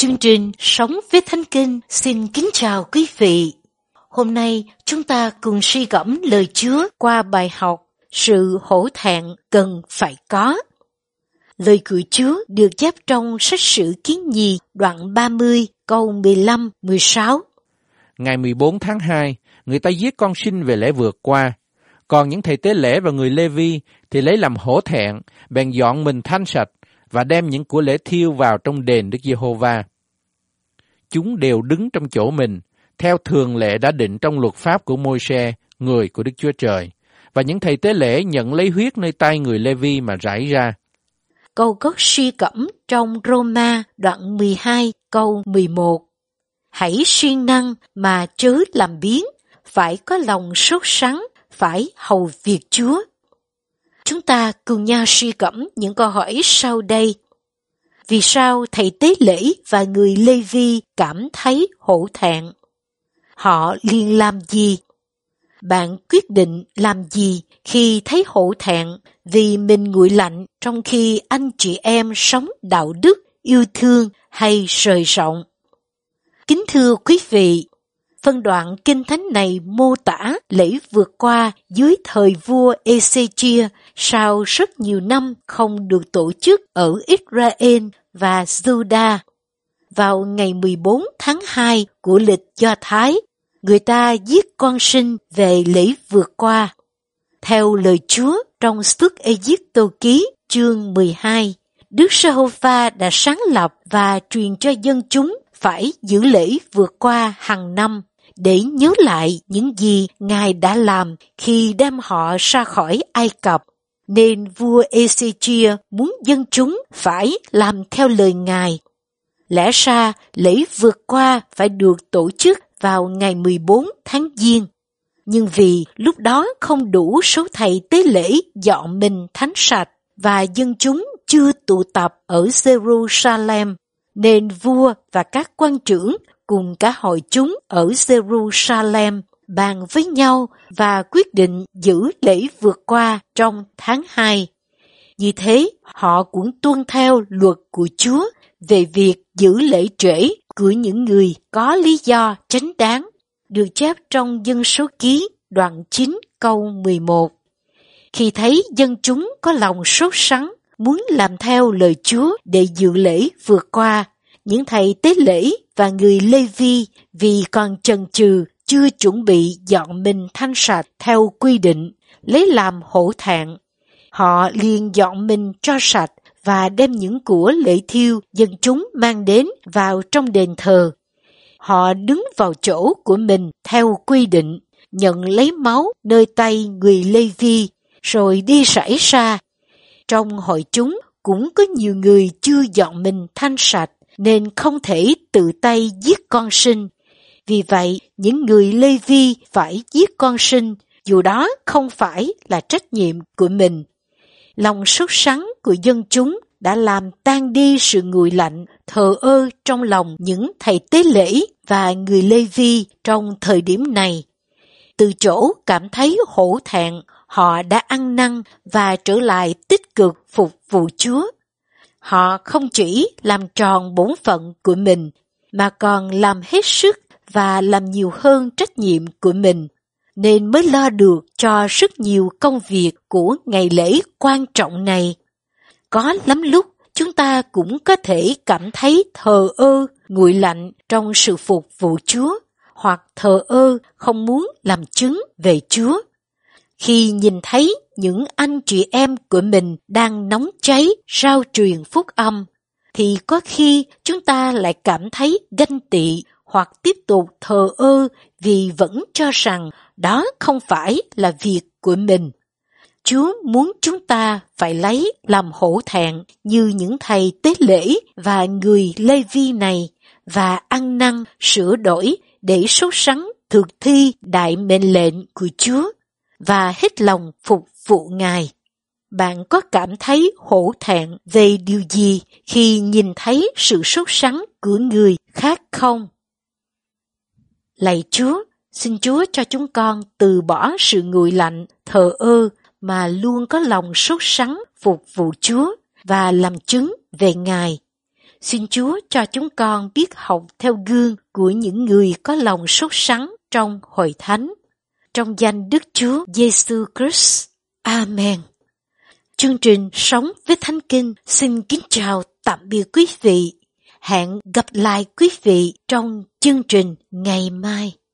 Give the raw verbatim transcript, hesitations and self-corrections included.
Chương trình Sống với Thánh Kinh xin kính chào quý vị. Hôm nay chúng ta cùng suy gẫm lời Chúa qua bài học Sự hổ thẹn cần phải có. Lời của Chúa được chép trong sách Sử Ký Nhì đoạn ba mươi câu mười lăm mười sáu. Ngày mười bốn tháng hai, người ta giết con sinh về lễ vượt qua. Còn những thầy tế lễ và người Lê-vi thì lấy làm hổ thẹn, bèn dọn mình thanh sạch và đem những của lễ thiêu vào trong đền Đức Giê-hô-va. Chúng đều đứng trong chỗ mình, theo thường lệ đã định trong luật pháp của Môi-se, người của Đức Chúa Trời, và những thầy tế lễ nhận lấy huyết nơi tay người Lê-vi mà rải ra. Câu gốc suy gẫm trong Rô-ma đoạn mười hai câu mười một. Hãy siêng năng mà chớ làm biếng, phải có lòng sốt sắng, phải hầu việc Chúa. Chúng ta cùng nhau suy gẫm những câu hỏi sau đây. Vì sao thầy tế lễ và người Lê-vi cảm thấy hổ thẹn? Họ liền làm gì? Bạn quyết định làm gì khi thấy hổ thẹn vì mình nguội lạnh trong khi anh chị em sống đạo đức, yêu thương hay sời rộng? Kính thưa quý vị, phân đoạn kinh thánh này mô tả lễ vượt qua dưới thời vua Ê-xê-chia sau rất nhiều năm không được tổ chức ở Israel và Juda. Vào ngày mười bốn tháng hai của lịch Do Thái, người ta giết con sinh về lễ vượt qua. Theo lời Chúa trong Xuất Ê-díp-tô ký chương mười hai, Đức Giê-hô-va đã sáng lập và truyền cho dân chúng phải giữ lễ vượt qua hàng năm để nhớ lại những gì Ngài đã làm khi đem họ ra khỏi Ai Cập. Nên vua Ê-xê-chia muốn dân chúng phải làm theo lời Ngài. Lẽ ra lễ vượt qua phải được tổ chức vào ngày mười bốn tháng Giêng. Nhưng vì lúc đó không đủ số thầy tế lễ dọn mình thánh sạch và dân chúng chưa tụ tập ở Jerusalem, nên vua và các quan trưởng cùng cả hội chúng ở Jerusalem bàn với nhau và quyết định giữ lễ vượt qua trong tháng hai. Như thế, họ cũng tuân theo luật của Chúa về việc giữ lễ trễ của những người có lý do chính đáng, được chép trong Dân Số Ký đoạn chín câu mười một. Khi thấy dân chúng có lòng sốt sắng, muốn làm theo lời Chúa để dự lễ vượt qua, những thầy tế lễ và người Lê-vi vì còn chần chừ chưa chuẩn bị dọn mình thanh sạch theo quy định, lấy làm hổ thẹn. Họ liền dọn mình cho sạch và đem những của lễ thiêu dân chúng mang đến vào trong đền thờ. Họ đứng vào chỗ của mình theo quy định, nhận lấy máu nơi tay người Lê-vi, rồi đi rải ra. Trong hội chúng cũng có nhiều người chưa dọn mình thanh sạch, nên không thể tự tay giết con sinh. Vì vậy, những người Lê-vi phải giết con sinh, dù đó không phải là trách nhiệm của mình. Lòng sốt sắng của dân chúng đã làm tan đi sự nguội lạnh, thờ ơ trong lòng những thầy tế lễ và người Lê-vi trong thời điểm này. Từ chỗ cảm thấy hổ thẹn, họ đã ăn năn và trở lại tích cực phục vụ Chúa. Họ không chỉ làm tròn bổn phận của mình, mà còn làm hết sức và làm nhiều hơn trách nhiệm của mình, nên mới lo được cho rất nhiều công việc của ngày lễ quan trọng này. Có lắm lúc chúng ta cũng có thể cảm thấy thờ ơ, nguội lạnh trong sự phục vụ Chúa, hoặc thờ ơ không muốn làm chứng về Chúa. Khi nhìn thấy những anh chị em của mình đang nóng cháy rao truyền phúc âm, thì có khi chúng ta lại cảm thấy ganh tị hoặc tiếp tục thờ ơ vì vẫn cho rằng đó không phải là việc của mình. Chúa muốn chúng ta phải lấy làm hổ thẹn như những thầy tế lễ và người Lê-vi này và ăn năn sửa đổi để sốt sắng thực thi đại mệnh lệnh của Chúa và hết lòng phục vụ Ngài. Bạn có cảm thấy hổ thẹn về điều gì khi nhìn thấy sự sốt sắng của người khác không? Lạy Chúa, xin Chúa cho chúng con từ bỏ sự nguội lạnh, thờ ơ mà luôn có lòng sốt sắng phục vụ Chúa và làm chứng về Ngài. Xin Chúa cho chúng con biết học theo gương của những người có lòng sốt sắng trong hội thánh. Trong danh Đức Chúa Giêsu Christ. Amen. Chương trình Sống với Thánh Kinh xin kính chào tạm biệt quý vị. Hẹn gặp lại quý vị trong chương trình ngày mai.